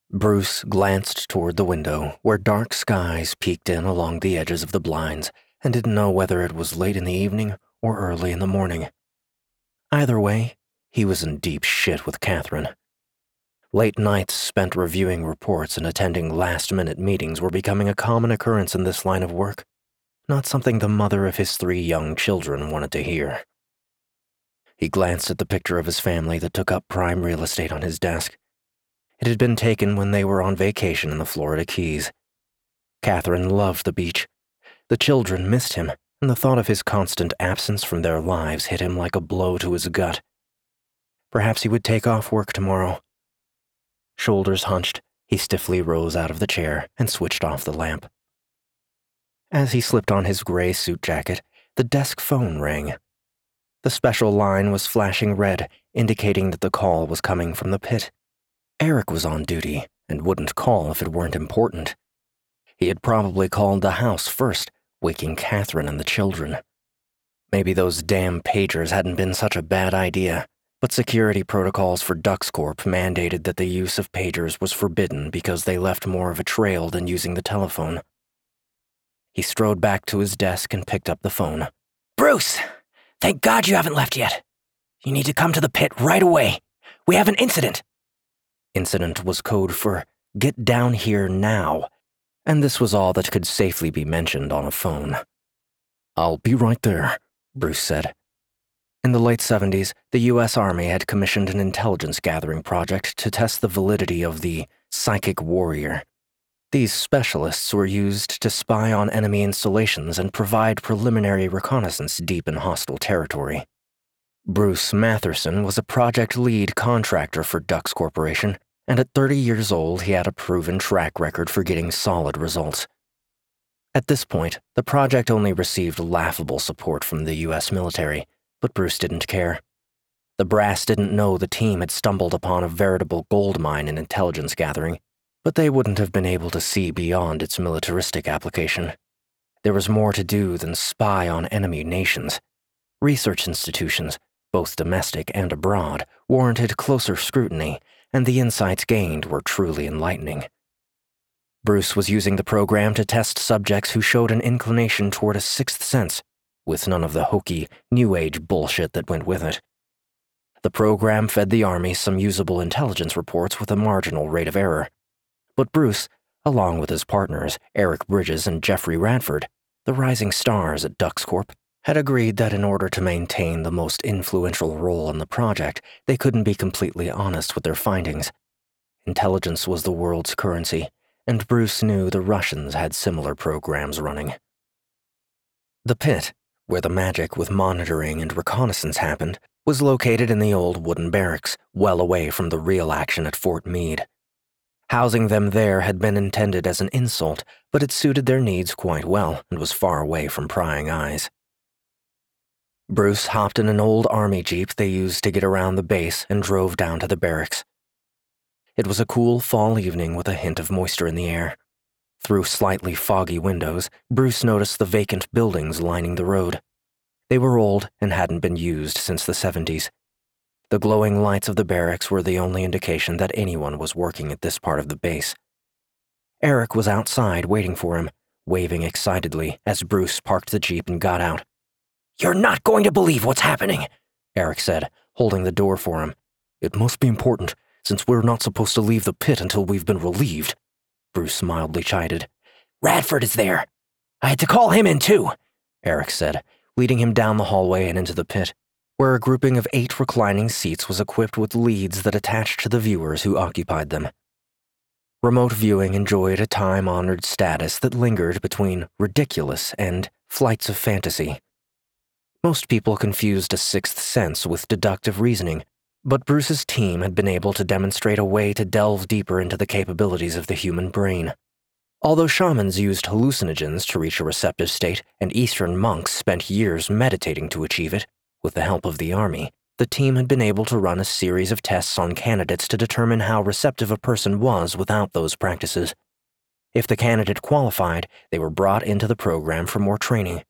Bruce glanced toward the window, where dark skies peeked in along the edges of the blinds, and didn't know whether it was late in the evening or early in the morning. Either way, he was in deep shit with Catherine. Late nights spent reviewing reports and attending last-minute meetings were becoming a common occurrence in this line of work, not something the mother of his 3 young children wanted to hear. He glanced at the picture of his family that took up prime real estate on his desk. It had been taken when they were on vacation in the Florida Keys. Catherine loved the beach. The children missed him, and the thought of his constant absence from their lives hit him like a blow to his gut. Perhaps he would take off work tomorrow. Shoulders hunched, he stiffly rose out of the chair and switched off the lamp. As he slipped on his gray suit jacket, the desk phone rang. The special line was flashing red, indicating that the call was coming from the pit. Eric was on duty and wouldn't call if it weren't important. He had probably called the house first, waking Catherine and the children. Maybe those damn pagers hadn't been such a bad idea, but security protocols for DuxCorp mandated that the use of pagers was forbidden because they left more of a trail than using the telephone. He strode back to his desk and picked up the phone. "Bruce, thank God you haven't left yet. You need to come to the pit right away. We have an incident." Incident was code for "get down here now," and this was all that could safely be mentioned on a phone. "I'll be right there," Bruce said. In the late 70s, the U.S. Army had commissioned an intelligence-gathering project to test the validity of the psychic warrior. These specialists were used to spy on enemy installations and provide preliminary reconnaissance deep in hostile territory. Bruce Matherson was a project lead contractor for Dux Corporation, and at 30 years old he had a proven track record for getting solid results. At this point, the project only received laughable support from the U.S. military, but Bruce didn't care. The brass didn't know the team had stumbled upon a veritable gold mine in intelligence gathering, but they wouldn't have been able to see beyond its militaristic application. There was more to do than spy on enemy nations. Research institutions, both domestic and abroad, warranted closer scrutiny, and the insights gained were truly enlightening. Bruce was using the program to test subjects who showed an inclination toward a sixth sense, with none of the hokey, New Age bullshit that went with it. The program fed the Army some usable intelligence reports with a marginal rate of error. But Bruce, along with his partners, Eric Bridges and Jeffrey Radford, the rising stars at DuxCorp, had agreed that in order to maintain the most influential role in the project, they couldn't be completely honest with their findings. Intelligence was the world's currency, and Bruce knew the Russians had similar programs running. The pit, where the magic with monitoring and reconnaissance happened, was located in the old wooden barracks, well away from the real action at Fort Meade. Housing them there had been intended as an insult, but it suited their needs quite well and was far away from prying eyes. Bruce hopped in an old army jeep they used to get around the base and drove down to the barracks. It was a cool fall evening with a hint of moisture in the air. Through slightly foggy windows, Bruce noticed the vacant buildings lining the road. They were old and hadn't been used since the 70s. The glowing lights of the barracks were the only indication that anyone was working at this part of the base. Eric was outside waiting for him, waving excitedly as Bruce parked the jeep and got out. "You're not going to believe what's happening," Eric said, holding the door for him. "It must be important, since we're not supposed to leave the pit until we've been relieved," Bruce mildly chided. "Radford is there. I had to call him in too," Eric said, leading him down the hallway and into the pit, where a grouping of 8 reclining seats was equipped with leads that attached to the viewers who occupied them. Remote viewing enjoyed a time-honored status that lingered between ridiculous and flights of fantasy. Most people confused a sixth sense with deductive reasoning, but Bruce's team had been able to demonstrate a way to delve deeper into the capabilities of the human brain. Although shamans used hallucinogens to reach a receptive state and Eastern monks spent years meditating to achieve it, with the help of the Army, the team had been able to run a series of tests on candidates to determine how receptive a person was without those practices. If the candidate qualified, they were brought into the program for more training.